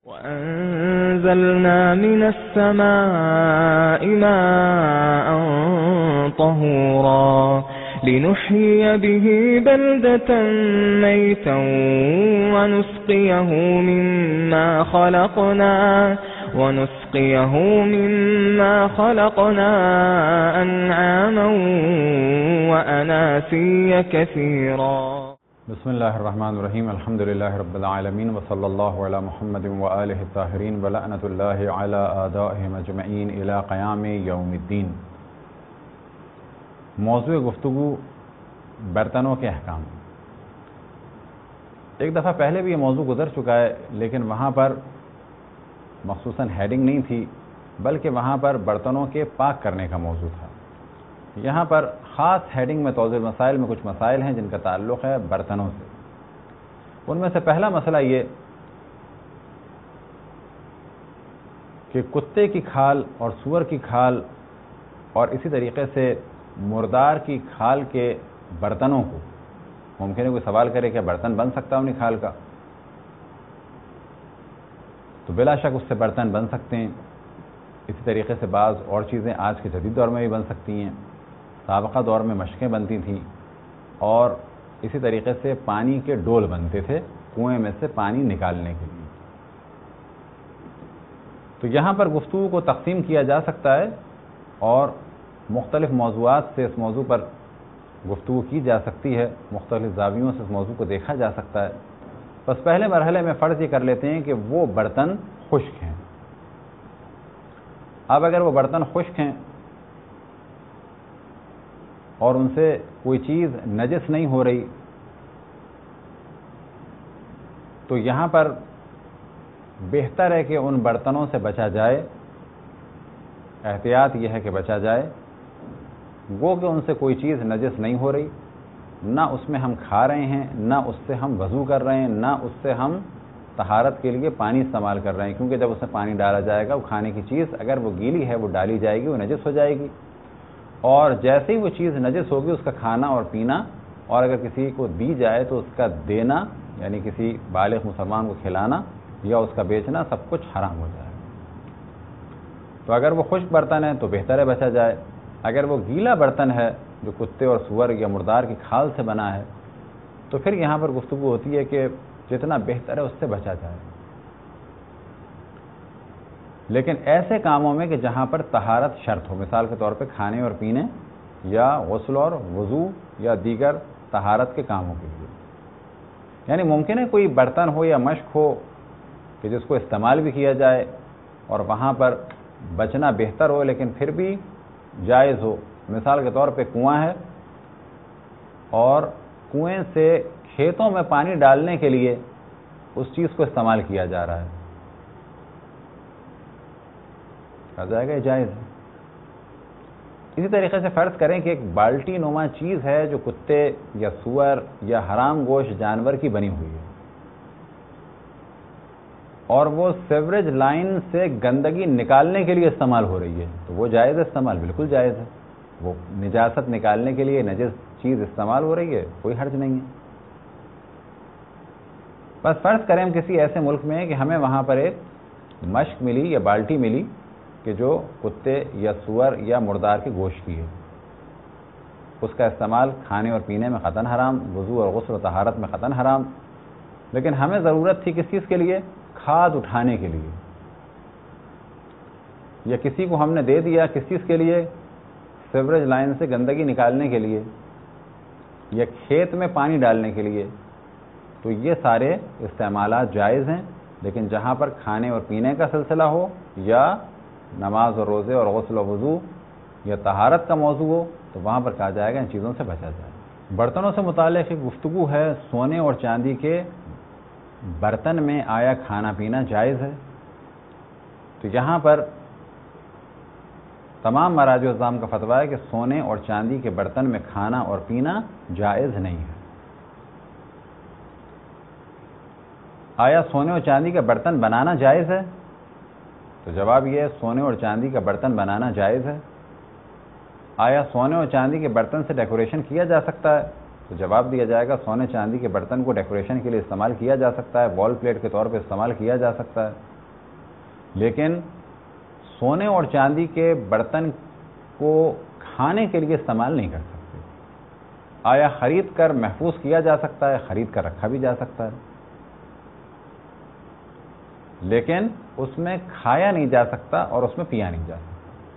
وأنزلنا من السماء ماء طهورا لنحيي به بلدة ميتا ونسقيه مما خلقنا أنعاما وأناسيا كثيرا. بسم اللہ الرحمن الرحیم. الحمد للہ رب العالمین وصلی اللہ علی محمد وآلہ الطاہرین ولعنۃ اللہ علی اعدائہم اجمعین الی قیام یوم الدین. موضوع گفتگو برتنوں کے احکام. ایک دفعہ پہلے بھی یہ موضوع گزر چکا ہے، لیکن وہاں پر مخصوصاً ہیڈنگ نہیں تھی، بلکہ وہاں پر برتنوں کے پاک کرنے کا موضوع تھا. یہاں پر خاص ہیڈنگ میں توضیح مسائل میں کچھ مسائل ہیں جن کا تعلق ہے برتنوں سے. ان میں سے پہلا مسئلہ یہ کہ کتے کی کھال اور سور کی کھال اور اسی طریقے سے مردار کی کھال کے برتنوں کو، ممکن ہے کوئی سوال کرے کہ برتن بن سکتا ہے انہیں کھال کا؟ تو بلا شک اس سے برتن بن سکتے ہیں. اسی طریقے سے بعض اور چیزیں آج کے جدید دور میں بھی بن سکتی ہیں. سابقہ دور میں مشقیں بنتی تھیں اور اسی طریقے سے پانی کے ڈول بنتے تھے کنویں میں سے پانی نکالنے کے لیے. تو یہاں پر گفتگو کو تقسیم کیا جا سکتا ہے اور مختلف موضوعات سے اس موضوع پر گفتگو کی جا سکتی ہے، مختلف زاویوں سے اس موضوع کو دیکھا جا سکتا ہے. بس پہلے مرحلے میں فرض یہ کر لیتے ہیں کہ وہ برتن خشک ہیں. اب اگر وہ برتن خشک ہیں اور ان سے کوئی چیز نجس نہیں ہو رہی، تو یہاں پر بہتر ہے کہ ان برتنوں سے بچا جائے. احتیاط یہ ہے کہ بچا جائے. وہ کہ ان سے کوئی چیز نجس نہیں ہو رہی، نہ اس میں ہم کھا رہے ہیں، نہ اس سے ہم وضو کر رہے ہیں، نہ اس سے ہم طہارت کے لیے پانی استعمال کر رہے ہیں، کیونکہ جب اس میں پانی ڈالا جائے گا وہ کھانے کی چیز اگر وہ گیلی ہے وہ ڈالی جائے گی، وہ نجس ہو جائے گی. اور جیسے ہی وہ چیز نجس ہوگی اس کا کھانا اور پینا، اور اگر کسی کو دی جائے تو اس کا دینا، یعنی کسی بالغ مسلمان کو کھلانا یا اس کا بیچنا، سب کچھ حرام ہو جائے. تو اگر وہ خشک برتن ہے تو بہتر ہے بچا جائے. اگر وہ گیلا برتن ہے جو کتے اور سور یا مردار کی کھال سے بنا ہے تو پھر یہاں پر گفتگو ہوتی ہے کہ جتنا بہتر ہے اس سے بچا جائے. لیکن ایسے کاموں میں کہ جہاں پر طہارت شرط ہو، مثال کے طور پہ کھانے اور پینے یا غسل اور وضو یا دیگر طہارت کے کاموں کے لیے. یعنی ممکن ہے کوئی برتن ہو یا مشق ہو کہ جس کو استعمال بھی کیا جائے اور وہاں پر بچنا بہتر ہو، لیکن پھر بھی جائز ہو. مثال کے طور پہ کنواں ہے اور کنویں سے کھیتوں میں پانی ڈالنے کے لیے اس چیز کو استعمال کیا جا رہا ہے، کہا جائے گا یہ جائز ہے. اسی طریقے سے فرض کریں کہ ایک بالٹی نما چیز ہے جو کتے یا سور یا حرام گوشت جانور کی بنی ہوئی ہے اور وہ سیوریج لائن سے گندگی نکالنے کے لیے استعمال ہو رہی ہے، تو وہ جائز ہے استعمال، بالکل جائز ہے. وہ نجاست نکالنے کے لیے نجس چیز استعمال ہو رہی ہے، کوئی حرج نہیں ہے. بس فرض کریں ہم کسی ایسے ملک میں ہیں کہ ہمیں وہاں پر ایک مشق ملی یا بالٹی ملی کہ جو کتے یا سور یا مردار کے گوشت کی ہے. اس کا استعمال کھانے اور پینے میں قطعاً حرام، وضو اور غسل و طہارت میں قطعاً حرام. لیکن ہمیں ضرورت تھی کس چیز کے لیے؟ کھاد اٹھانے کے لیے. یا کسی کو ہم نے دے دیا کس چیز کے لیے؟ سیوریج لائن سے گندگی نکالنے کے لیے یا کھیت میں پانی ڈالنے کے لیے. تو یہ سارے استعمالات جائز ہیں، لیکن جہاں پر کھانے اور پینے کا سلسلہ ہو یا نماز اور روزے اور غسل و وضو یا طہارت کا موضوع ہو تو وہاں پر کہا جائے گا ان چیزوں سے بچا جائے. برتنوں سے متعلق ایک گفتگو ہے. سونے اور چاندی کے برتن میں آیا کھانا پینا جائز ہے؟ تو یہاں پر تمام مراجع الزام کا فتویٰ ہے کہ سونے اور چاندی کے برتن میں کھانا اور پینا جائز نہیں ہے. آیا سونے اور چاندی کا برتن بنانا جائز ہے؟ تو جواب یہ ہے سونے اور چاندی کا برتن بنانا جائز ہے. آیا سونے اور چاندی کے برتن سے ڈیکوریشن کیا جا سکتا ہے؟ تو جواب دیا جائے گا سونے چاندی کے برتن کو ڈیکوریشن کے لیے استعمال کیا جا سکتا ہے، وال پلیٹ کے طور پہ استعمال کیا جا سکتا ہے. لیکن سونے اور چاندی کے برتن کو کھانے کے لیے استعمال نہیں کر سکتے۔ آیا خرید کر محفوظ کیا جا سکتا ہے؟ خرید کر رکھا بھی جا سکتا ہے، لیکن اس میں کھایا نہیں جا سکتا اور اس میں پیا نہیں جا سکتا۔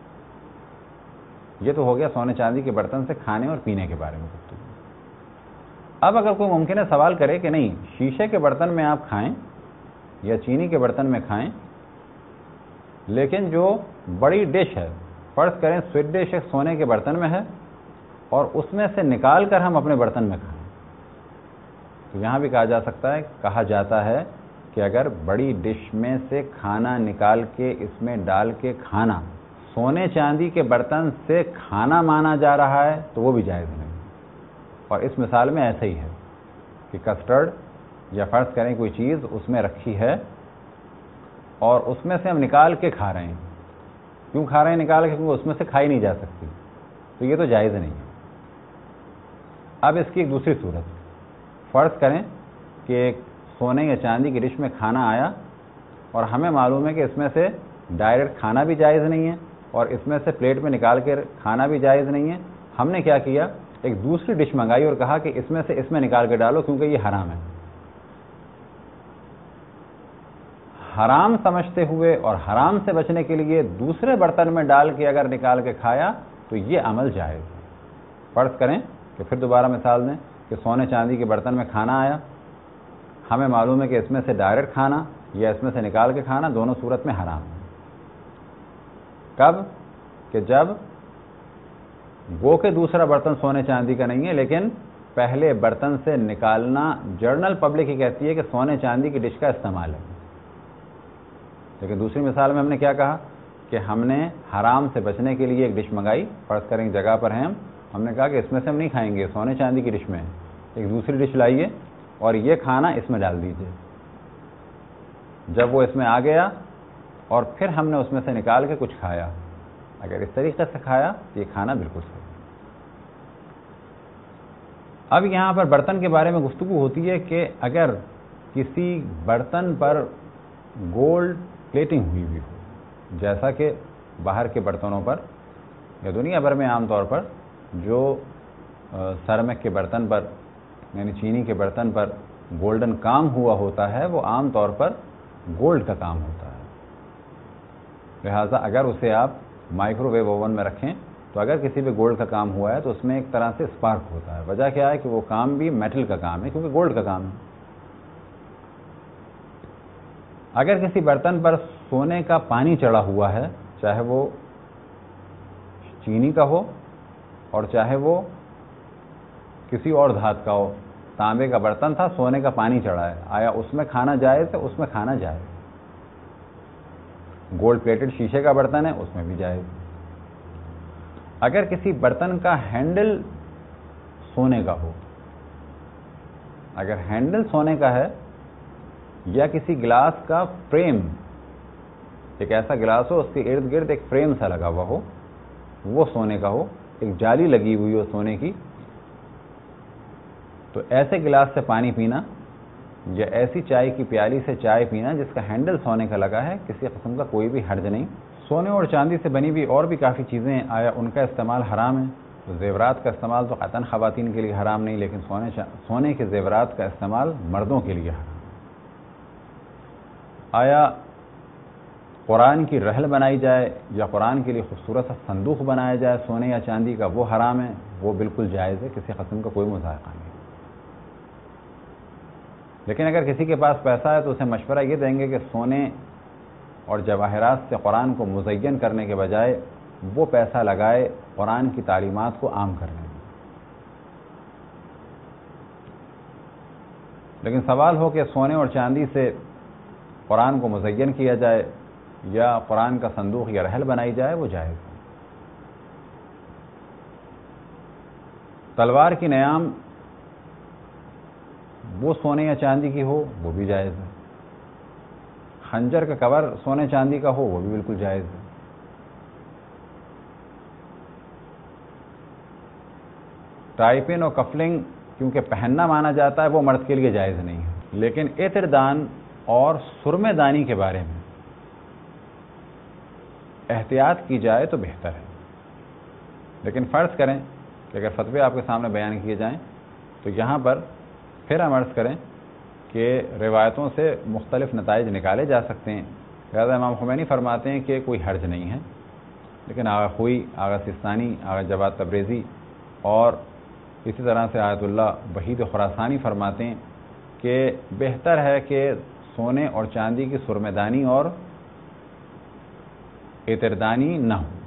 یہ تو ہو گیا سونے چاندی کے برتن سے کھانے اور پینے کے بارے میں گفتگو۔ اب اگر کوئی ممکن ہے سوال کرے کہ نہیں، شیشے کے برتن میں آپ کھائیں یا چینی کے برتن میں کھائیں، لیکن جو بڑی ڈش ہے، فرض کریں سویٹ ڈش ایک سونے کے برتن میں ہے اور اس میں سے نکال کر ہم اپنے برتن میں کھائیں، تو یہاں بھی کہا جاتا ہے کہ اگر بڑی ڈش میں سے کھانا نکال کے اس میں ڈال کے کھانا سونے چاندی کے برتن سے کھانا مانا جا رہا ہے تو وہ بھی جائز نہیں۔ اور اس مثال میں ایسا ہی ہے کہ کسٹرڈ یا فرض کریں کوئی چیز اس میں رکھی ہے اور اس میں سے ہم نکال کے کھا رہے ہیں۔ کیوں کھا رہے ہیں نکال کے؟ کیونکہ اس میں سے کھائی نہیں جا سکتی، تو یہ تو جائز نہیں ہے۔ اب اس کی ایک دوسری صورت، فرض کریں کہ ایک سونے یا چاندی کی ڈش میں کھانا آیا اور ہمیں معلوم ہے کہ اس میں سے ڈائریکٹ کھانا بھی جائز نہیں ہے اور اس میں سے پلیٹ میں نکال کر کھانا بھی جائز نہیں ہے۔ ہم نے کیا کیا، ایک دوسری ڈش منگائی اور کہا کہ اس میں سے اس میں نکال کے ڈالو کیونکہ یہ حرام ہے۔ حرام سمجھتے ہوئے اور حرام سے بچنے کے لیے دوسرے برتن میں ڈال کے اگر نکال کے کھایا تو یہ عمل جائز ہے۔ فرض کریں کہ پھر دوبارہ مثال دیں کہ سونے چاندی کے برتن میں کھانا آیا، ہمیں معلوم ہے کہ اس میں سے ڈائریکٹ کھانا یا اس میں سے نکال کے کھانا دونوں صورت میں حرام ہے۔ کب؟ کہ جب وہ کہ دوسرا برتن سونے چاندی کا نہیں ہے، لیکن پہلے برتن سے نکالنا جنرل پبلک ہی کہتی ہے کہ سونے چاندی کی ڈش کا استعمال ہے، لیکن دوسری مثال میں ہم نے کیا کہا کہ ہم نے حرام سے بچنے کے لیے ایک ڈش منگائی، فرض کریں جگہ پر ہیں ہم نے کہا کہ اس میں سے ہم نہیں کھائیں گے، سونے چاندی کی ڈش میں ایک دوسری ڈش لائیے اور یہ کھانا اس میں ڈال دیجئے۔ جب وہ اس میں آ گیا اور پھر ہم نے اس میں سے نکال کے کچھ کھایا، اگر اس طریقے سے کھایا تو یہ کھانا بالکل صحیح۔ اب یہاں پر برتن کے بارے میں گفتگو ہوتی ہے کہ اگر کسی برتن پر گولڈ پلیٹنگ ہوئی ہو، جیسا کہ باہر کے برتنوں پر یا دنیا بھر میں عام طور پر جو سرمک کے برتن پر یعنی چینی کے برتن پر گولڈن کام ہوا ہوتا ہے، وہ عام طور پر گولڈ کا کام ہوتا ہے۔ لہٰذا اگر اسے آپ مائکرو ویو اوون میں رکھیں تو اگر کسی پہ گولڈ کا کام ہوا ہے تو اس میں ایک طرح سے اسپارک ہوتا ہے۔ وجہ کیا ہے کہ وہ کام بھی میٹل کا کام ہے کیونکہ گولڈ کا کام ہے۔ اگر کسی برتن پر سونے کا پانی چڑھا ہوا ہے، چاہے وہ چینی کا ہو اور چاہے وہ کسی اور دھات کا ہو، تانبے کا برتن تھا، سونے کا پانی چڑھا ہے، آیا اس میں کھانا جائز ہے؟ اس میں کھانا جائز۔ گولڈ پلیٹڈ شیشے کا برتن ہے، اس میں بھی جائز۔ اگر کسی برتن کا ہینڈل سونے کا ہو، اگر ہینڈل سونے کا ہے یا کسی گلاس کا فریم، ایک ایسا گلاس ہو اس کے ارد گرد ایک فریم سا لگا ہوا ہو، وہ سونے کا ہو، ایک جالی لگی ہوئی ہو سونے کی، تو ایسے گلاس سے پانی پینا یا ایسی چائے کی پیالی سے چائے پینا جس کا ہینڈل سونے کا لگا ہے، کسی قسم کا کوئی بھی حرج نہیں۔ سونے اور چاندی سے بنی ہوئی اور بھی کافی چیزیں ہیں، آیا ان کا استعمال حرام ہے؟ تو زیورات کا استعمال تو قطعاً خواتین کے لیے حرام نہیں، لیکن سونے کے زیورات کا استعمال مردوں کے لیے حرام۔ آیا قرآن کی رحل بنائی جائے یا قرآن کے لیے خوبصورت سا صندوق بنایا جائے سونے یا چاندی کا، وہ حرام ہے؟ وہ بالکل جائز ہے، کسی قسم کا کوئی مذائقہ نہیں۔ لیکن اگر کسی کے پاس پیسہ ہے تو اسے مشورہ یہ دیں گے کہ سونے اور جواہرات سے قرآن کو مزین کرنے کے بجائے وہ پیسہ لگائے قرآن کی تعلیمات کو عام کرنے میں۔ لیکن سوال ہو کہ سونے اور چاندی سے قرآن کو مزین کیا جائے یا قرآن کا صندوق یا رحل بنائی جائے، وہ جائز ہے۔ تلوار کی نیام وہ سونے یا چاندی کی ہو، وہ بھی جائز ہے۔ خنجر کا کور سونے چاندی کا ہو، وہ بھی بالکل جائز ہے۔ ٹائی پن اور کفلنگ کیونکہ پہننا مانا جاتا ہے، وہ مرد کے لیے جائز نہیں ہے، لیکن عطر دان اور سرمے دانی کے بارے میں احتیاط کی جائے تو بہتر ہے۔ لیکن فرض کریں کہ اگر فتوے آپ کے سامنے بیان کیے جائیں تو یہاں پر پھر ہم عرض کریں کہ روایتوں سے مختلف نتائج نکالے جا سکتے ہیں۔ لہٰذا امام خمینی فرماتے ہیں کہ کوئی حرج نہیں ہے، لیکن آغا خوئی، آغا سستانی، آغا جواد تبریزی اور اسی طرح سے آیت اللہ وحید خراسانی فرماتے ہیں کہ بہتر ہے کہ سونے اور چاندی کی سرمدانی اور عطردانی نہ ہو،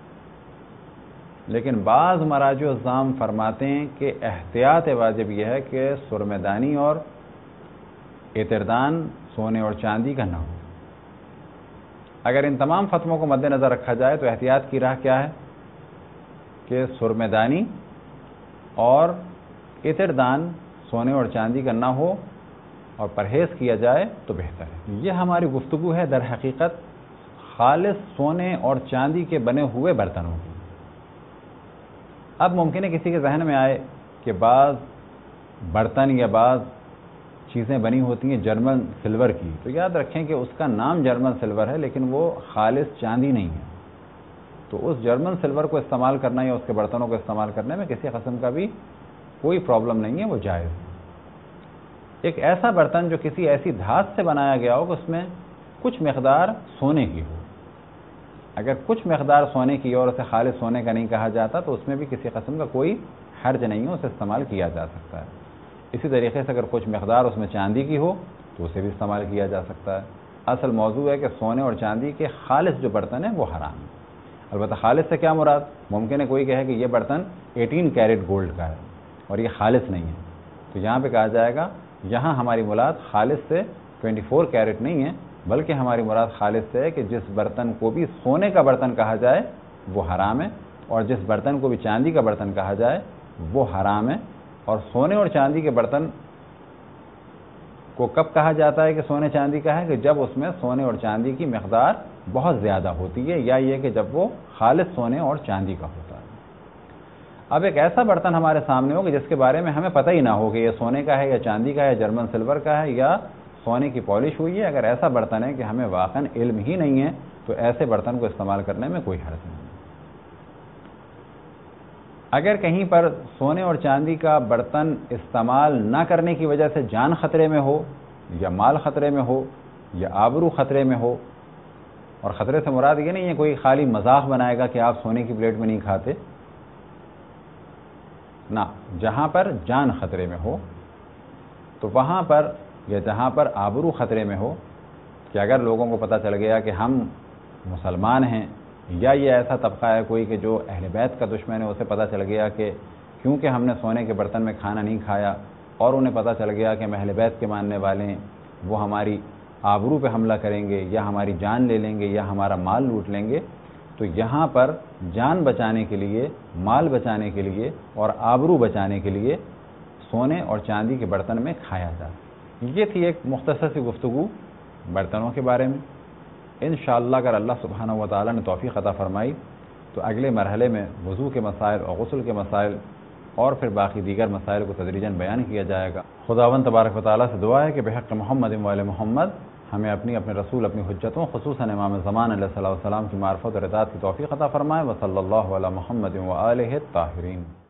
لیکن بعض مراجع الزام فرماتے ہیں کہ احتیاط واجب یہ ہے کہ سرمدانی اور عطردان سونے اور چاندی کا نہ ہو۔ اگر ان تمام فتووں کو مد نظر رکھا جائے تو احتیاط کی راہ کیا ہے کہ سرمدانی اور عطردان سونے اور چاندی کا نہ ہو اور پرہیز کیا جائے تو بہتر ہے۔ یہ ہماری گفتگو ہے در حقیقت خالص سونے اور چاندی کے بنے ہوئے برتنوں کی۔ اب ممکن ہے کسی کے ذہن میں آئے کہ بعض برتن یا بعض چیزیں بنی ہوتی ہیں جرمن سلور کی، تو یاد رکھیں کہ اس کا نام جرمن سلور ہے لیکن وہ خالص چاندی نہیں ہے، تو اس جرمن سلور کو استعمال کرنا یا اس کے برتنوں کو استعمال کرنے میں کسی قسم کا بھی کوئی پرابلم نہیں ہے، وہ جائز ہے۔ ایک ایسا برتن جو کسی ایسی دھات سے بنایا گیا ہو کہ اس میں کچھ مقدار سونے کی ہو، اگر کچھ مقدار سونے کی اور اسے خالص سونے کا نہیں کہا جاتا تو اس میں بھی کسی قسم کا کوئی حرج نہیں ہے، اسے استعمال کیا جا سکتا ہے۔ اسی طریقے سے اگر کچھ مقدار اس میں چاندی کی ہو تو اسے بھی استعمال کیا جا سکتا ہے۔ اصل موضوع ہے کہ سونے اور چاندی کے خالص جو برتن ہیں وہ حرام ہیں۔ البتہ خالص سے کیا مراد؟ ممکن ہے کوئی کہے کہ یہ برتن 18 کیرٹ گولڈ کا ہے اور یہ خالص نہیں ہے، تو یہاں پہ کہا جائے گا یہاں ہماری مراد خالص سے 24 کیرٹ نہیں ہے، بلکہ ہماری مراد خالص سے ہے کہ جس برتن کو بھی سونے کا برتن کہا جائے وہ حرام ہے، اور جس برتن کو بھی چاندی کا برتن کہا جائے وہ حرام ہے۔ اور سونے اور چاندی کے برتن کو کب کہا جاتا ہے کہ سونے چاندی کا ہے؟ کہ جب اس میں سونے اور چاندی کی مقدار بہت زیادہ ہوتی ہے، یا یہ کہ جب وہ خالص سونے اور چاندی کا ہوتا ہے۔ اب ایک ایسا برتن ہمارے سامنے ہو کہ جس کے بارے میں ہمیں پتہ ہی نہ ہو کہ یہ سونے کا ہے یا چاندی کا ہے، جرمن سلور کا ہے یا سونے کی پالش ہوئی ہے، اگر ایسا برتن ہے کہ ہمیں واقعاً علم ہی نہیں ہے تو ایسے برتن کو استعمال کرنے میں کوئی حرج نہیں ہے۔ اگر کہیں پر سونے اور چاندی کا برتن استعمال نہ کرنے کی وجہ سے جان خطرے میں ہو یا مال خطرے میں ہو یا آبرو خطرے میں ہو، اور خطرے سے مراد یہ نہیں ہے کوئی خالی مذاق بنائے گا کہ آپ سونے کی پلیٹ میں نہیں کھاتے، نہ، جہاں پر جان خطرے میں ہو تو وہاں پر، یا جہاں پر آبرو خطرے میں ہو کہ اگر لوگوں کو پتہ چل گیا کہ ہم مسلمان ہیں، یا یہ ایسا طبقہ ہے کوئی کہ جو اہل بیت کا دشمن ہے، اسے پتہ چل گیا کہ کیونکہ ہم نے سونے کے برتن میں کھانا نہیں کھایا اور انہیں پتہ چل گیا کہ ہم اہل بیت کے ماننے والے ہیں، وہ ہماری آبرو پہ حملہ کریں گے یا ہماری جان لے لیں گے یا ہمارا مال لوٹ لیں گے، تو یہاں پر جان بچانے کے لیے، مال بچانے کے لیے اور آبرو بچانے کے لیے سونے اور چاندی کے برتن میں کھایا جائے۔ یہ تھی ایک مختصر سی گفتگو برتنوں کے بارے میں۔ انشاءاللہ اگر اللہ سبحانہ و تعالیٰ نے توفیق عطا فرمائی تو اگلے مرحلے میں وضو کے مسائل اور غسل کے مسائل اور پھر باقی دیگر مسائل کو تدریجاً بیان کیا جائے گا۔ خداوند تبارک و تعالیٰ سے دعا ہے کہ بحق محمد و آل محمد ہمیں اپنے رسول، اپنی حجتوں، خصوصاً امام زمان علیہ الصلوۃ والسلام کی معرفت اور اطاعت کی توفیق عطا فرمائے۔ وصلی اللہ علی محمد و آلہ الطاہرین۔